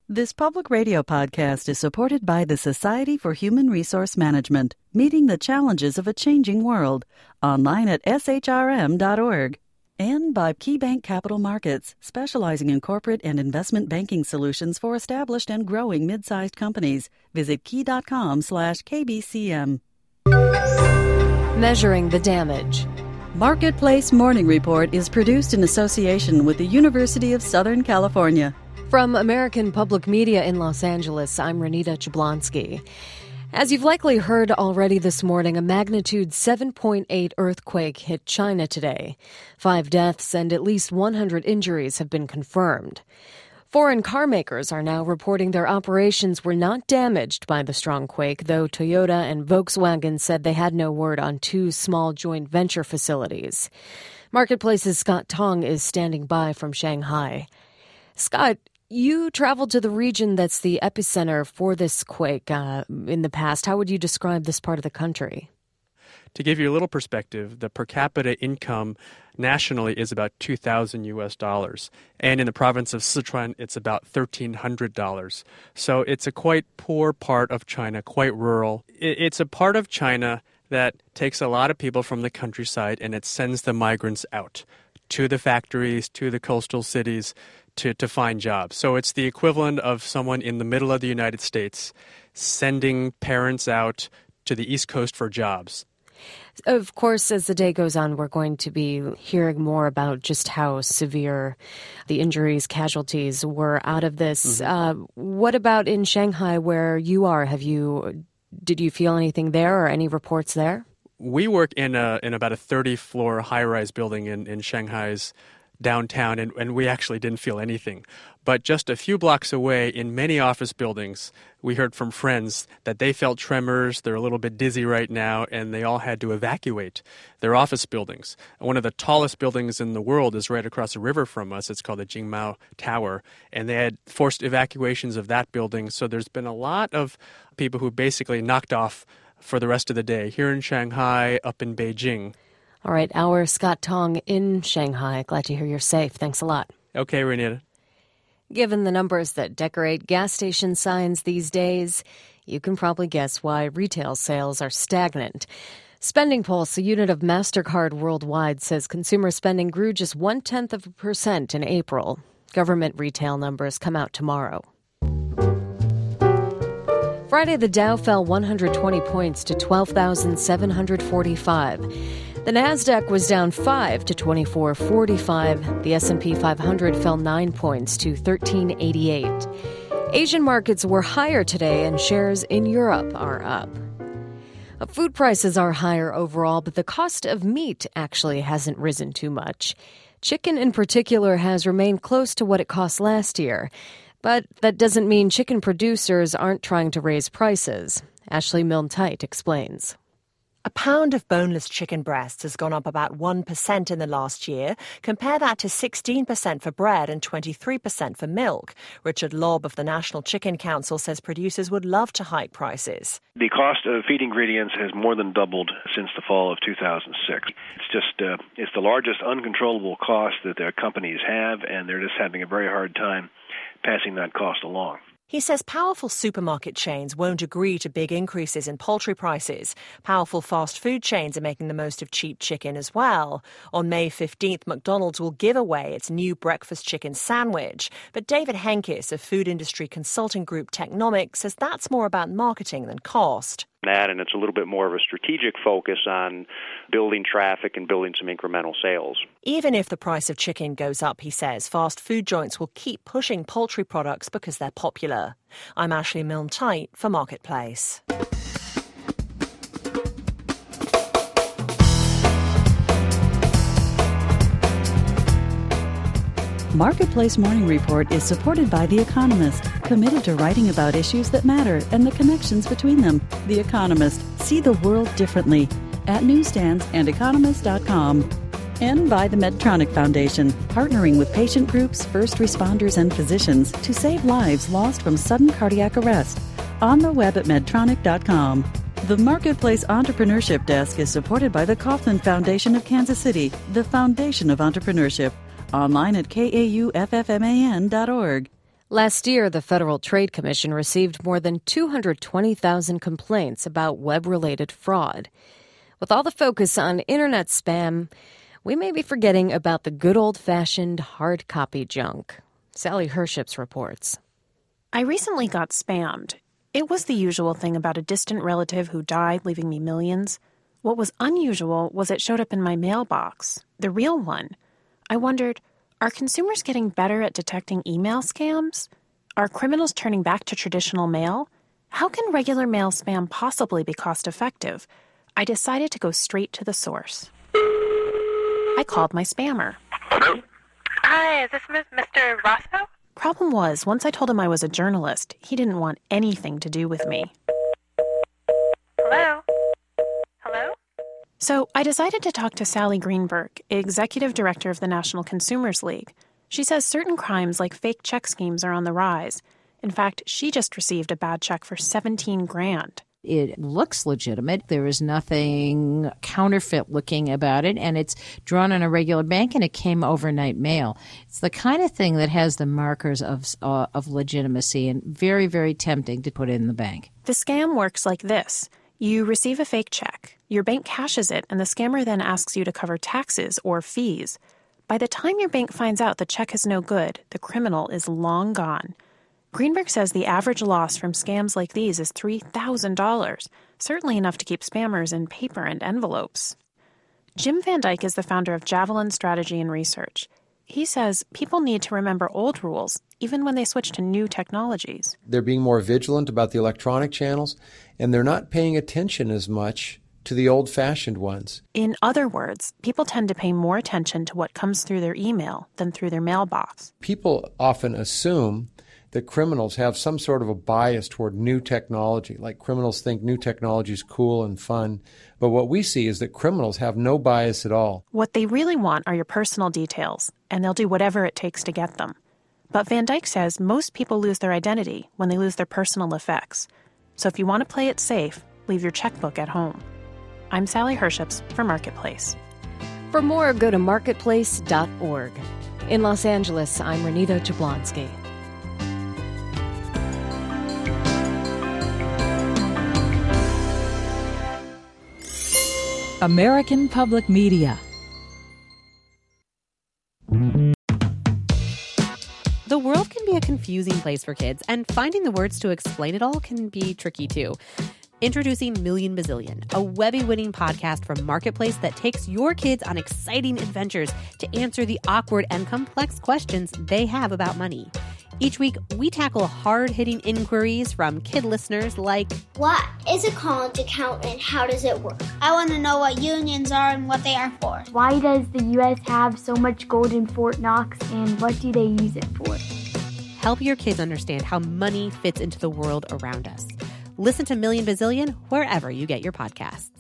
This public radio podcast is supported by the Society for Human Resource Management, meeting the challenges of a changing world, online at shrm.org. And by KeyBank Capital Markets, specializing in corporate and investment banking solutions for established and growing mid-sized companies. Visit key.com/KBCM. Measuring the damage. Marketplace Morning Report is produced in association with the University of Southern California. From American Public Media in Los Angeles, I'm Renita Jablonski. As you've likely heard already this morning, a magnitude 7.8 earthquake hit China today. 5 deaths and at least 100 injuries have been confirmed. Foreign car makers are now reporting their operations were not damaged by the strong quake, though Toyota and Volkswagen said they had no word on 2 small joint venture facilities. Marketplace's Scott Tong is standing by from Shanghai. Scott, you traveled to the region that's the epicenter for this quake in the past. How would you describe this part of the country? To give you a little perspective, the per capita income nationally is about $2,000 and in the province of Sichuan, it's about $1,300. So it's a quite poor part of China, quite rural. It's a part of China that takes a lot of people from the countryside and it sends the migrants out to the factories, to the coastal cities, to find jobs. So it's the equivalent of someone in the middle of the United States sending parents out to the East Coast for jobs. Of course, as the day goes on, we're going to be hearing more about just how severe the injuries, casualties were out of this. Mm-hmm. What about in Shanghai where you are? Did you feel anything there or any reports there? We work in about a 30-floor high-rise building in Shanghai's downtown, and we actually didn't feel anything. But just a few blocks away, in many office buildings, we heard from friends that they felt tremors, they're a little bit dizzy right now, and they all had to evacuate their office buildings. One of the tallest buildings in the world is right across the river from us. It's called the Jingmao Tower, and they had forced evacuations of that building. So there's been a lot of people who basically knocked off for the rest of the day, here in Shanghai, up in Beijing. All right, our Scott Tong in Shanghai. Glad to hear you're safe. Thanks a lot. Okay, Renita. Given the numbers that decorate gas station signs these days, you can probably guess why retail sales are stagnant. Spending Pulse, a unit of MasterCard worldwide, says consumer spending grew just 0.1% in April. Government retail numbers come out tomorrow. Friday, the Dow fell 120 points to 12,745. The Nasdaq was down 5 to 2445. The S&P 500 fell 9 points to 1388. Asian markets were higher today, and shares in Europe are up. Food prices are higher overall, but the cost of meat actually hasn't risen too much. Chicken in particular has remained close to what it cost last year. But that doesn't mean chicken producers aren't trying to raise prices. Ashley Milne-Tite explains. A pound of boneless chicken breasts has gone up about 1% in the last year. Compare that to 16% for bread and 23% for milk. Richard Lobb of the National Chicken Council says producers would love to hike prices. The cost of feed ingredients has more than doubled since the fall of 2006. It's the largest uncontrollable cost that their companies have, and they're just having a very hard time passing that cost along. He says powerful supermarket chains won't agree to big increases in poultry prices. Powerful fast food chains are making the most of cheap chicken as well. On May 15th, McDonald's will give away its new breakfast chicken sandwich. But David Henkes of food industry consulting group Technomic says that's more about marketing than cost. And it's a little bit more of a strategic focus on building traffic and building some incremental sales. Even if the price of chicken goes up, he says, fast food joints will keep pushing poultry products because they're popular. I'm Ashley Milne-Tite for Marketplace. Marketplace Morning Report is supported by The Economist, committed to writing about issues that matter and the connections between them. The Economist. See the world differently at newsstands and economist.com. And by the Medtronic Foundation, partnering with patient groups, first responders, and physicians to save lives lost from sudden cardiac arrest. On the web at medtronic.com. The Marketplace Entrepreneurship Desk is supported by the Kaufman Foundation of Kansas City, the foundation of entrepreneurship. Online at kauffman.org. Last year, the Federal Trade Commission received more than 220,000 complaints about web-related fraud. With all the focus on internet spam, we may be forgetting about the good old-fashioned hard copy junk. Sally Herships reports. I recently got spammed. It was the usual thing about a distant relative who died, leaving me millions. What was unusual was it showed up in my mailbox, the real one. I wondered, are consumers getting better at detecting email scams? Are criminals turning back to traditional mail? How can regular mail spam possibly be cost-effective? I decided to go straight to the source. I called my spammer. Hello? Hi, is this Mr. Rosso? Problem was, once I told him I was a journalist, he didn't want anything to do with me. Hello? Hello? So I decided to talk to Sally Greenberg, executive director of the National Consumers League. She says certain crimes like fake check schemes are on the rise. In fact, she just received a bad check for $17,000. It looks legitimate. There is nothing counterfeit looking about it, and it's drawn on a regular bank, and it came overnight mail. It's the kind of thing that has the markers of legitimacy and very, very tempting to put in the bank. The scam works like this. You receive a fake check. Your bank cashes it, and the scammer then asks you to cover taxes or fees. By the time your bank finds out the check is no good, the criminal is long gone. Greenberg says the average loss from scams like these is $3,000, certainly enough to keep spammers in paper and envelopes. Jim Van Dyke is the founder of Javelin Strategy and Research. He says people need to remember old rules, even when they switch to new technologies. They're being more vigilant about the electronic channels, and they're not paying attention as much to the old-fashioned ones. In other words, people tend to pay more attention to what comes through their email than through their mailbox. People often assume that criminals have some sort of a bias toward new technology, like criminals think new technology is cool and fun. But what we see is that criminals have no bias at all. What they really want are your personal details, and they'll do whatever it takes to get them. But Van Dyke says most people lose their identity when they lose their personal effects. So if you want to play it safe, leave your checkbook at home. I'm Sally Herships for Marketplace. For more, go to marketplace.org. In Los Angeles, I'm Renita Jablonski. American Public Media. The world can be a confusing place for kids, and finding the words to explain it all can be tricky too. Introducing Million Bazillion, a Webby-winning podcast from Marketplace that takes your kids on exciting adventures to answer the awkward and complex questions they have about money. Each week, we tackle hard-hitting inquiries from kid listeners like, what is a college account and how does it work? I want to know what unions are and what they are for. Why does the U.S. have so much gold in Fort Knox and what do they use it for? Help your kids understand how money fits into the world around us. Listen to Million Bazillion wherever you get your podcasts.